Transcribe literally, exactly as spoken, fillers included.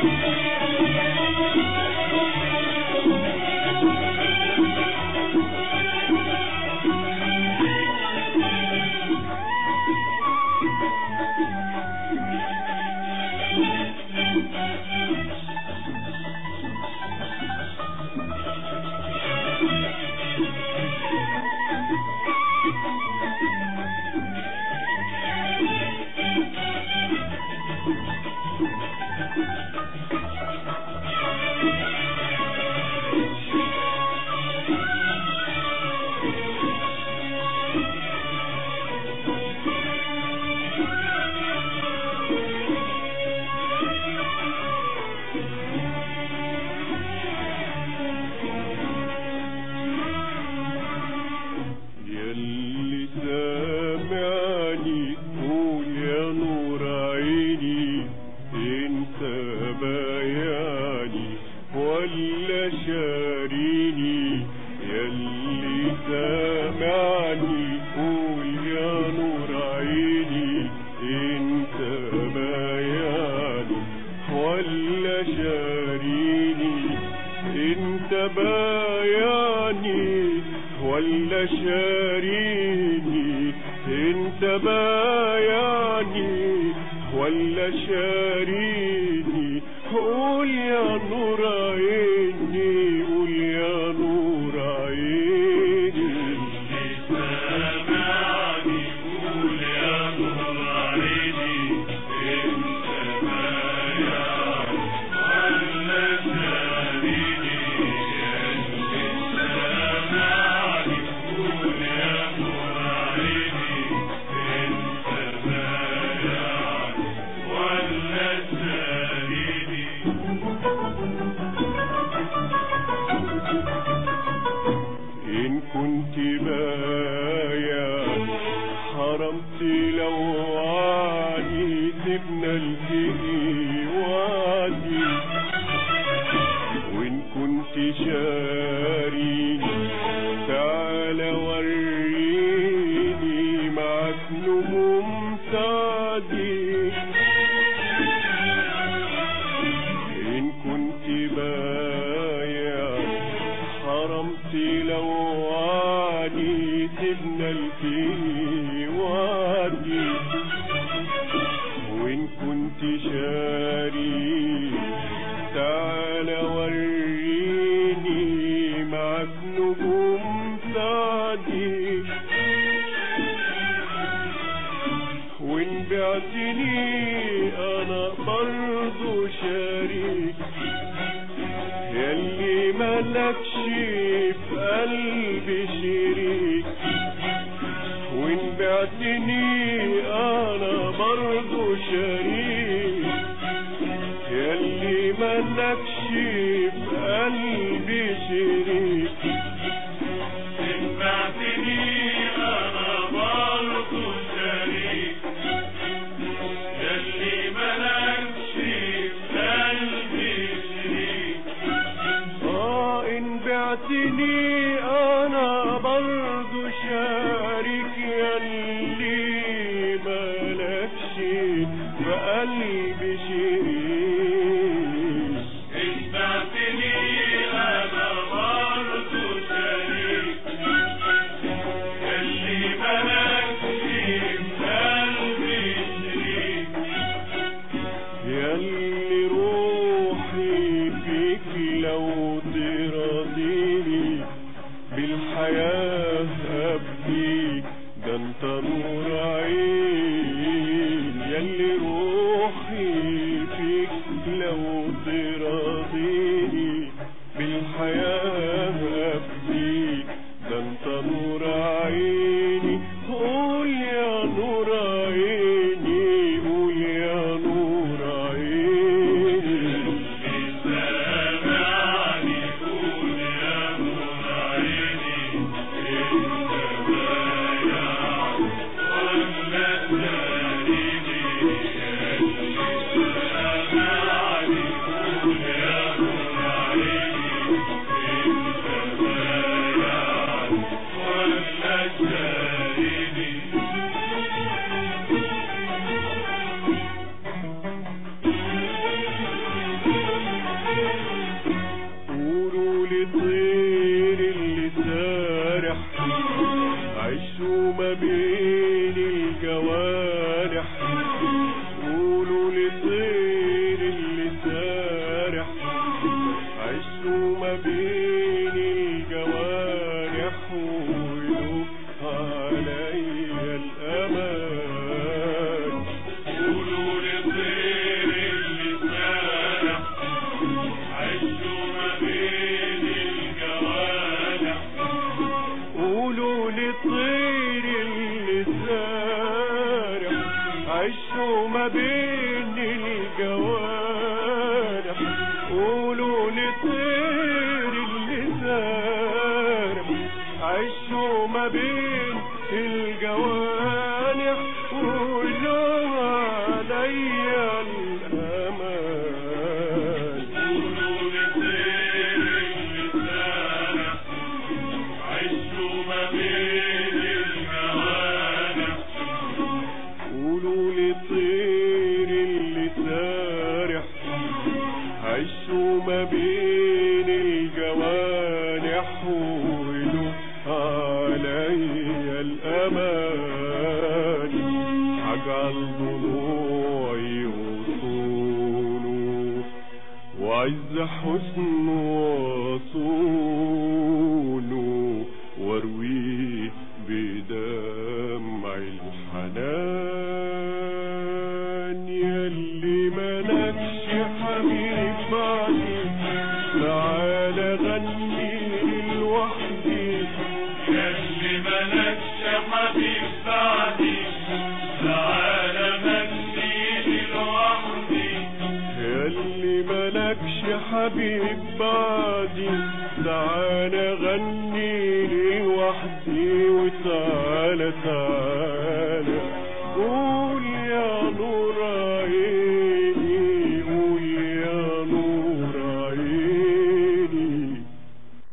Yeah. لطير اللي سارح عشوا ما بين الجوارح. قولوا لطير اللي سارح عشوا ما بين الجوارح. قولوا عليا الأمان. قولوا لطير اللي سارح عشوا ما بين الجوارح. قولوا لطير اللي سارح عشوا ما بين الجوارح. قولوا لطير اللي سارح عشوا ما بين الجوانح. قولوا عليا الأمان. قولوا لطير اللي سارح عشوا ما بين الجوانح. قولوا لطير اللي سارح عشوا ما بين الجوانح. قولوا عليا الأمان. هجعل ضلوعي وصوله وعز حسن وصوله وارويه بدمع الحنان. ياللي ملكش حبيب بعدي تعالى غني لوحدي. ياللي ملكش حبيب بعدي تعالى غني لوحدي. ياللي ملكش حبيب بعدي تعالى غني لوحدي. وتعالى تعالى